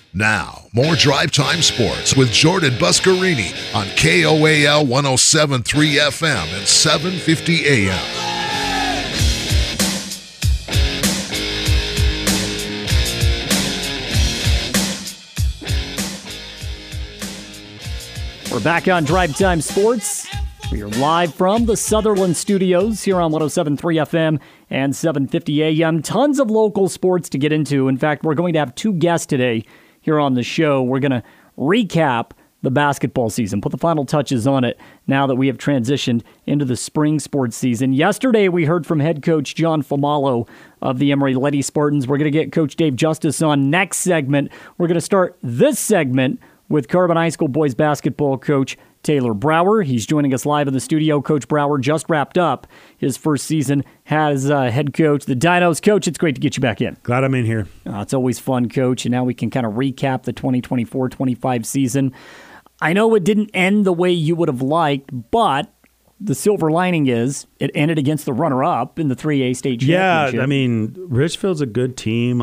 Now, more Drive Time Sports with Jordan Buscarini on KOAL 107.3 FM and 750 AM. We're back on Drive Time Sports. We are live from the Sutherland Studios here on 107.3 FM and 750 AM. Tons of local sports to get into. In fact, we're going to have two guests today here on the show. We're going to recap the basketball season, put the final touches on it now that we have transitioned into the spring sports season. Yesterday, we heard from head coach John Famalo of the Emory Lady Spartans. We're going to get Coach Dave Justice on next segment. We're going to start this segment with Carbon High School boys basketball coach Taylor Brower. He's joining us live in the studio. Coach Brower just wrapped up his first season as head coach, the Dinos. Coach, it's great to get you back in. Glad I'm in here. It's always fun, Coach, and now we can kind of recap the 2024-25 season. I know it didn't end the way you would have liked, but the silver lining is it ended against the runner-up in the 3A state championship. Yeah, I mean, Richfield's a good team.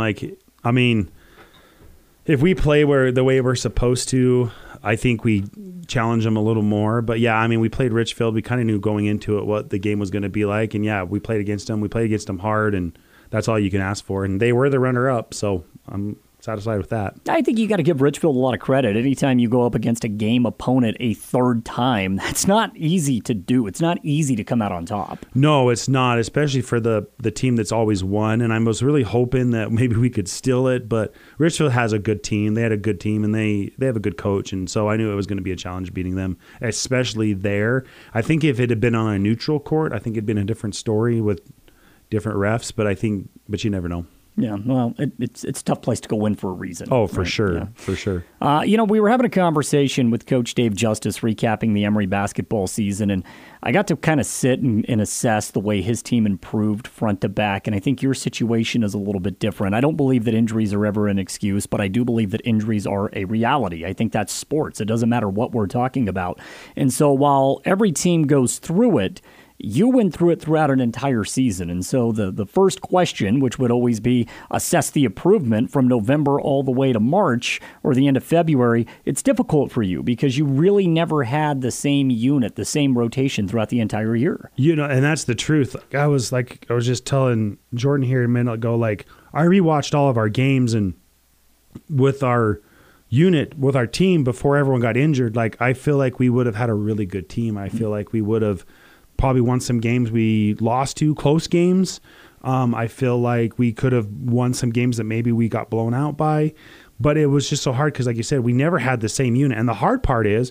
If we play the way we're supposed to, I think we challenge them a little more. But yeah, I mean, we played Richfield. We kind of knew going into it what the game was going to be like. And yeah, we played against them. We played against them hard, and that's all you can ask for. And they were the runner-up, so I'm satisfied with that. I think you got to give Richfield a lot of credit. Anytime you go up against a game opponent a third time, that's not easy to do. It's not easy to come out on top. No, it's not, especially for the team that's always won. And I was really hoping that maybe we could steal it, but Richfield has a good team. They had a good team, and they have a good coach. And so I knew it was going to be a challenge beating them, especially there. I think if it had been on a neutral court, I think it'd been a different story with different refs, but you never know. Yeah, well, it's a tough place to go win for a reason. Oh, for right? sure, yeah. For sure. We were having a conversation with Coach Dave Justice recapping the Emory basketball season, and I got to kind of sit and assess the way his team improved front to back, and I think your situation is a little bit different. I don't believe that injuries are ever an excuse, but I do believe that injuries are a reality. I think that's sports. It doesn't matter what we're talking about. And so while every team goes through it, you went through it throughout an entire season. And so the first question, which would always be assess the improvement from November all the way to March or the end of February, it's difficult for you because you really never had the same unit, the same rotation throughout the entire year. And that's the truth. I was just telling Jordan here a minute ago, I rewatched all of our games, and with our unit, with our team before everyone got injured, I feel like we would have had a really good team. I feel like we would have probably won some games we lost to, close games. I feel like we could have won some games that maybe we got blown out by. But it was just so hard because, like you said, we never had the same unit. And the hard part is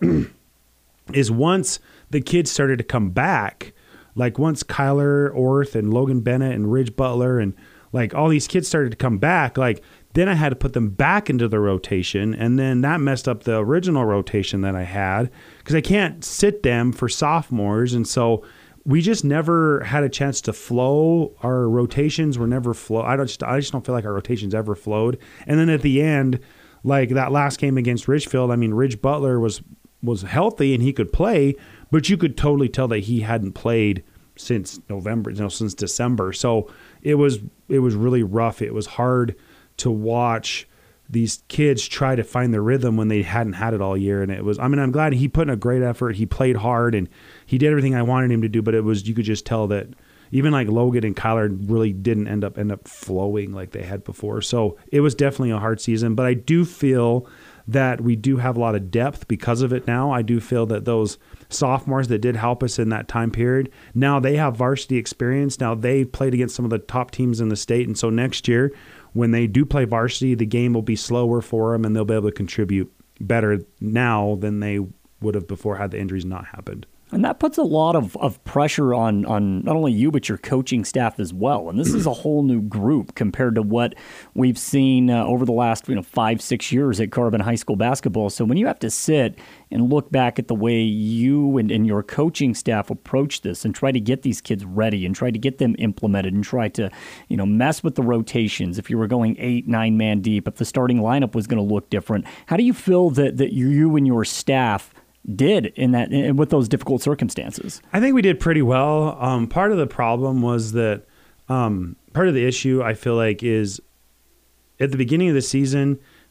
once the kids started to come back, once Kyler Orth and Logan Bennett and Ridge Butler and all these kids started to come back, then I had to put them back into the rotation, and then that messed up the original rotation that I had because I can't sit them for sophomores, and so we just never had a chance to flow. Our rotations were never flow. I just don't feel like our rotations ever flowed. And then at the end, that last game against Richfield, Ridge Butler was healthy and he could play, but you could totally tell that he hadn't played since November, since December. So it was really rough. It was hard to watch these kids try to find their rhythm when they hadn't had it all year. And I'm glad he put in a great effort. He played hard and he did everything I wanted him to do, but you could just tell that even Logan and Kyler really didn't end up flowing like they had before. So it was definitely a hard season, but I do feel that we do have a lot of depth because of it now. I do feel that those sophomores that did help us in that time period, now they have varsity experience. Now they played against some of the top teams in the state. And so next year, when they do play varsity, the game will be slower for them and they'll be able to contribute better now than they would have before had the injuries not happened. And that puts a lot of pressure on not only you, but your coaching staff as well. And this is a whole new group compared to what we've seen over the last 5-6 years at Carbon High School basketball. So when you have to sit and look back at the way you and your coaching staff approach this and try to get these kids ready and try to get them implemented and try to mess with the rotations, if you were going 8-9 man deep, if the starting lineup was going to look different, how do you feel that you and your staff did with those difficult circumstances? I think we did pretty well. Part of the problem was that part of the issue I feel like is at the beginning of the season,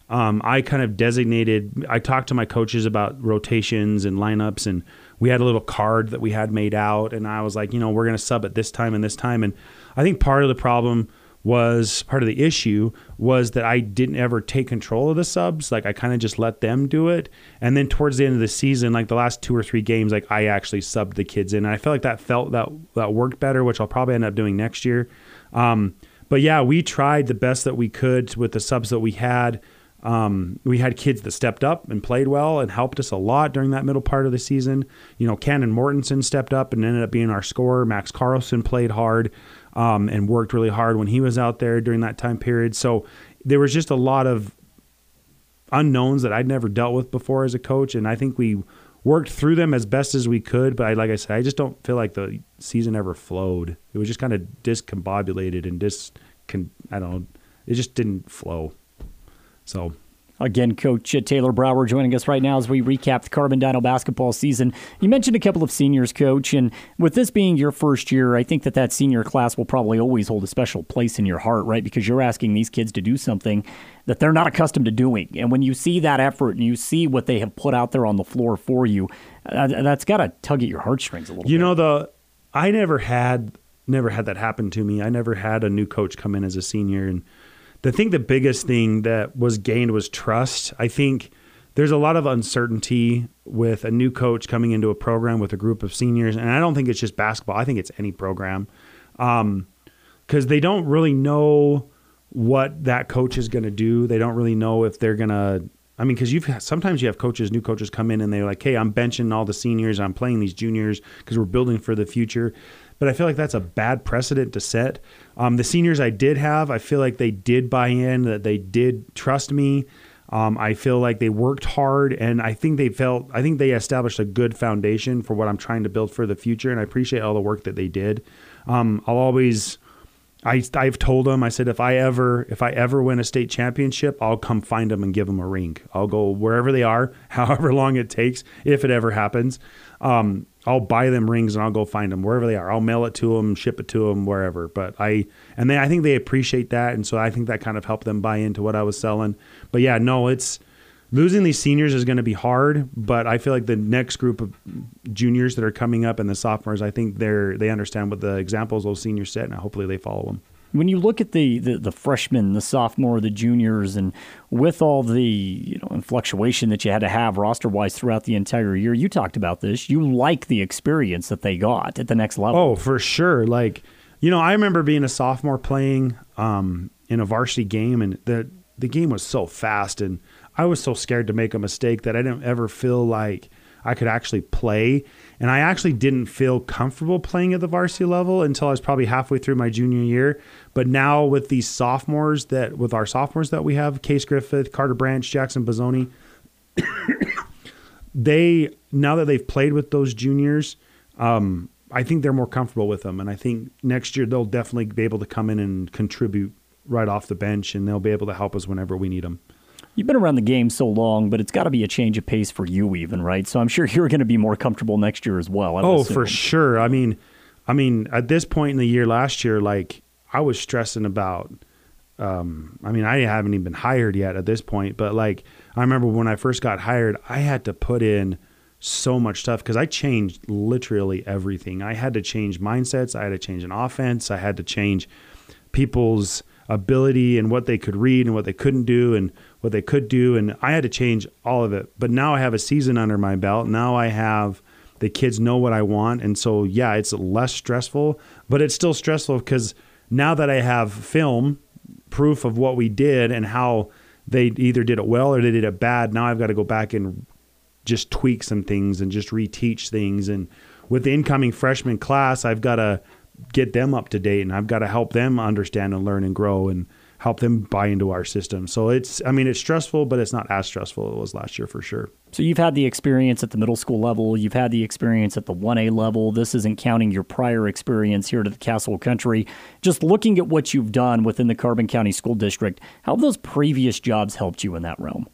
I kind of I talked to my coaches about rotations and lineups, and we had a little card that we had made out, and I was like, we're going to sub at this time and this time. And I think part of the issue was that I didn't ever take control of the subs. Like I kind of just let them do it. And then towards the end of the season, like the last 2 or 3 games, like I actually subbed the kids in. And I felt like that worked better, which I'll probably end up doing next year. But yeah, we tried the best that we could with the subs that we had. We had kids that stepped up and played well and helped us a lot during that middle part of the season. Cannon Mortensen stepped up and ended up being our scorer. Max Carlson played hard and worked really hard when he was out there during that time period. So there was just a lot of unknowns that I'd never dealt with before as a coach, and I think we worked through them as best as we could. But like I said, I just don't feel like the season ever flowed. It was just kind of discombobulated and it just didn't flow. So again, Coach Taylor Brower joining us right now as we recap the Carbon Dino basketball season. You mentioned a couple of seniors, Coach, and with this being your first year, I think that senior class will probably always hold a special place in your heart, right? Because you're asking these kids to do something that they're not accustomed to doing. And when you see that effort and you see what they have put out there on the floor for you, that's got to tug at your heartstrings a little bit. I never had that happen to me. I never had a new coach come in as a senior, and I think the biggest thing that was gained was trust. I think there's a lot of uncertainty with a new coach coming into a program with a group of seniors, and I don't think it's just basketball. I think it's any program, because they don't really know what that coach is going to do. They don't really know if they're going to – because sometimes you have new coaches come in and they're like, hey, I'm benching all the seniors. I'm playing these juniors because we're building for the future. But I feel like that's a bad precedent to set. The seniors I did have, I feel like they did buy in, that they did trust me. I feel like they worked hard, and I think they established a good foundation for what I'm trying to build for the future, and I appreciate all the work that they did. I've told them, I said, if I ever win a state championship, I'll come find them and give them a ring. I'll go wherever they are, however long it takes, if it ever happens. I'll buy them rings and I'll go find them wherever they are. I'll mail it to them, ship it to them, wherever. I think they appreciate that, and so I think that kind of helped them buy into what I was selling. But yeah, no, it's losing these seniors is going to be hard. But I feel like the next group of juniors that are coming up and the sophomores, I think they understand what the examples those seniors set, and hopefully they follow them. When you look at the freshmen, the sophomore, the juniors, and with all the fluctuation that you had to have roster-wise throughout the entire year, you talked about this. You like the experience that they got at the next level. Oh, for sure. I remember being a sophomore playing in a varsity game, and the game was so fast, and I was so scared to make a mistake that I didn't ever feel like I could actually play. And I actually didn't feel comfortable playing at the varsity level until I was probably halfway through my junior year. But now with our sophomores that we have, Case Griffith, Carter Branch, Jackson Bozzoni, now that they've played with those juniors, I think they're more comfortable with them. And I think next year they'll definitely be able to come in and contribute right off the bench, and they'll be able to help us whenever we need them. You've been around the game so long, but it's got to be a change of pace for you even, right? So I'm sure you're going to be more comfortable next year as well. Oh, for sure. I mean, at this point in the year last year, I was stressing about I haven't even been hired yet at this point, but I remember when I first got hired, I had to put in so much stuff because I changed literally everything. I had to change mindsets. I had to change an offense. I had to change people's ability and what they could read and what they couldn't do and what they could do. And I had to change all of it. But now I have a season under my belt. Now I have the kids know what I want. And so, yeah, it's less stressful, but it's still stressful because now that I have film proof of what we did and how they either did it well or they did it bad, now I've got to go back and just tweak some things and just reteach things. And with the incoming freshman class, I've got to get them up to date, and I've got to help them understand and learn and grow and help them buy into our system. So it's stressful, but it's not as stressful as it was last year for sure. So you've had the experience at the middle school level. You've had the experience at the 1A level. This isn't counting your prior experience here to the Castle Country. Just looking at what you've done within the Carbon County School District, how have those previous jobs helped you in that realm?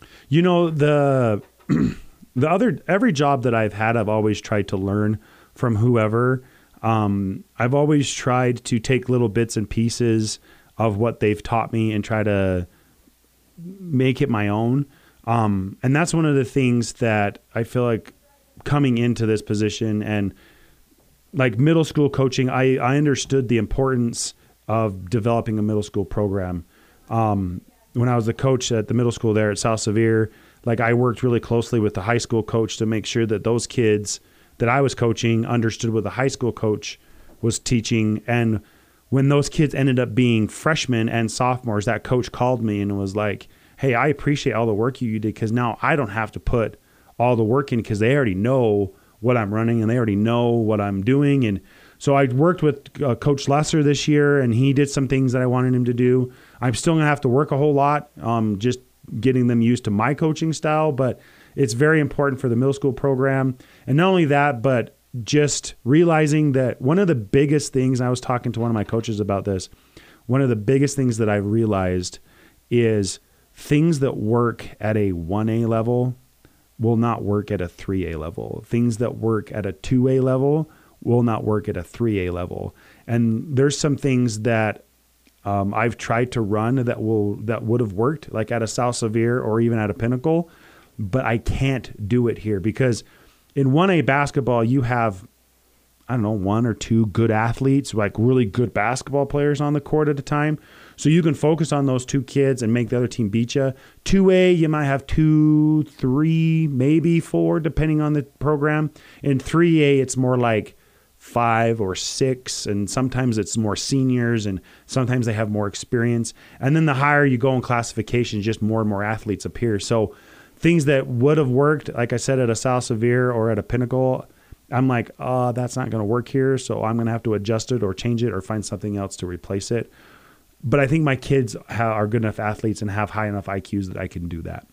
Every job that I've had, I've always tried to learn from whoever. I've always tried to take little bits and pieces of what they've taught me and try to make it my own. And that's one of the things that I feel like coming into this position and like middle school coaching, I understood the importance of developing a middle school program. When I was the coach at the middle school there at South Sevier, like I worked really closely with the high school coach to make sure that those kids that I was coaching understood what the high school coach was teaching. And when those kids ended up being freshmen and sophomores, that coach called me and was like, hey, I appreciate all the work you did, because now I don't have to put all the work in, because they already know what I'm running and they already know what I'm doing. And so I worked with Coach Lesser this year, and he did some things that I wanted him to do. I'm still going to have to work a whole lot, just getting them used to my coaching style, but it's very important for the middle school program. And not only that, but just realizing that one of the biggest things, and I was talking to one of my coaches about this, one of the biggest things that I realized is things that work at a 1A level will not work at a 3A level. Things that work at a 2A level will not work at a 3A level. And there's some things that I've tried to run that would have worked, like at a South Sevier or even at a Pinnacle, but I can't do it here, because in 1A basketball, you have, I don't know, 1 or 2 good athletes, like really good basketball players on the court at a time. So you can focus on those 2 kids and make the other team beat you. 2A, you might have 2, 3, maybe 4, depending on the program. In 3A, it's more like 5 or 6, and sometimes it's more seniors, and sometimes they have more experience. And then the higher you go in classification, just more and more athletes appear. So things that would have worked, like I said, at a South Sevier or at a Pinnacle, I'm like, that's not going to work here, so I'm going to have to adjust it or change it or find something else to replace it. But I think my kids are good enough athletes and have high enough IQs that I can do that.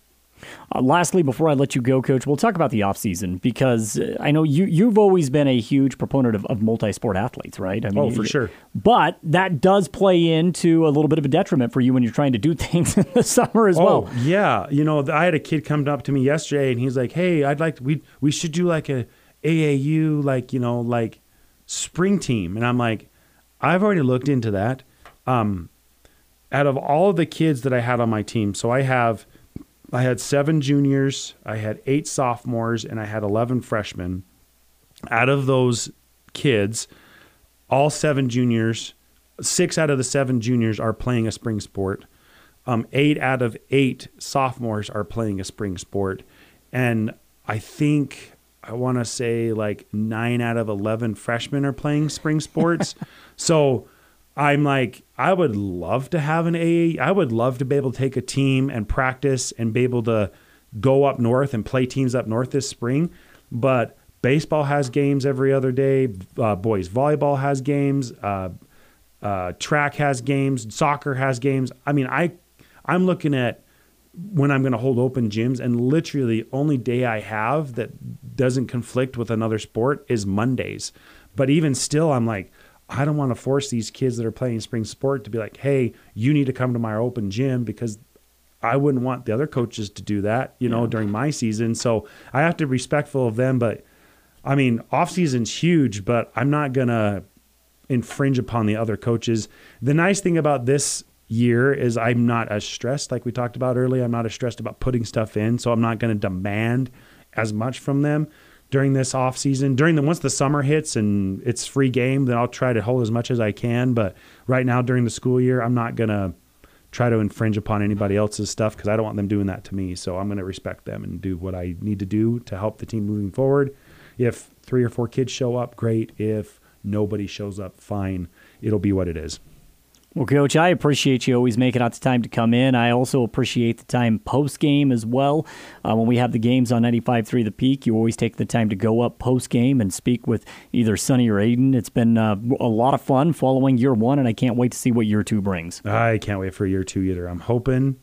Lastly, before I let you go, Coach, we'll talk about the offseason, because I know you've always been a huge proponent of multi-sport athletes, right? I mean, for sure. But that does play into a little bit of a detriment for you when you're trying to do things in the summer as well. Oh, yeah. You know, I had a kid come up to me yesterday, and he's like, hey, we should do like a AAU, like, you know, like spring team. And I'm like, I've already looked into that. Out of all of the kids that I had on my team, so I had 7 juniors, I had 8 sophomores, and I had 11 freshmen. Out of those kids, all 7 juniors, 6 out of the 7 juniors are playing a spring sport. 8 out of 8 sophomores are playing a spring sport. And I want to say like 9 out of 11 freshmen are playing spring sports. So I'm like, I would love to have an AA. I would love to be able to take a team and practice and be able to go up north and play teams up north this spring. But baseball has games every other day. Boys volleyball has games. Track has games. Soccer has games. I mean, I'm looking at when I'm going to hold open gyms, and literally the only day I have that doesn't conflict with another sport is Mondays. But even still, I'm like, I don't want to force these kids that are playing spring sport to be like, hey, you need to come to my open gym, because I wouldn't want the other coaches to do that, during my season. So I have to be respectful of them. But I mean, off season's huge, but I'm not going to infringe upon the other coaches. The nice thing about this year is I'm not as stressed. Like we talked about earlier, I'm not as stressed about putting stuff in. So I'm not going to demand as much from them during this off season. Once the summer hits and it's free game, then I'll try to hold as much as I can. But right now during the school year, I'm not going to try to infringe upon anybody else's stuff, because I don't want them doing that to me. So I'm going to respect them and do what I need to do to help the team moving forward. If 3 or 4 kids show up, great. If nobody shows up, fine. It'll be what it is. Well, Coach, I appreciate you always making out the time to come in. I also appreciate the time post-game as well. When we have the games on 95.3 The Peak, you always take the time to go up post-game and speak with either Sonny or Aiden. It's been a lot of fun following year 1, and I can't wait to see what year 2 brings. I can't wait for year 2 either. I'm hoping.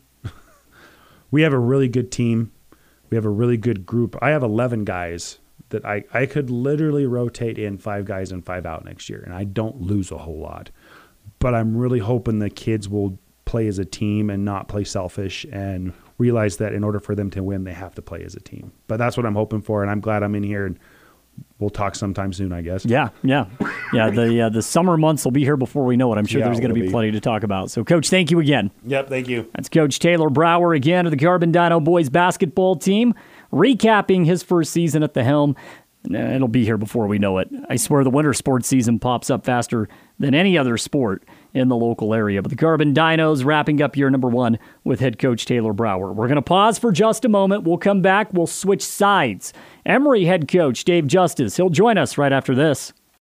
We have a really good team. We have a really good group. I have 11 guys that I could literally rotate in 5 guys and 5 out next year, and I don't lose a whole lot. But I'm really hoping the kids will play as a team and not play selfish, and realize that in order for them to win, they have to play as a team. But that's what I'm hoping for, and I'm glad I'm in here and we'll talk sometime soon, I guess. Yeah. The summer months will be here before we know it. I'm sure there's going to be plenty to talk about. So, Coach, thank you again. Yep, thank you. That's Coach Taylor Brower again of the Carbon Dino boys basketball team, recapping his first season at the helm. It'll be here before we know it. I swear the winter sports season pops up faster than any other sport in the local area. But the Carbon Dinos wrapping up year number 1 with head coach Taylor Brower. We're going to pause for just a moment. We'll come back. We'll switch sides. Emory head coach Dave Justice. He'll join us right after this.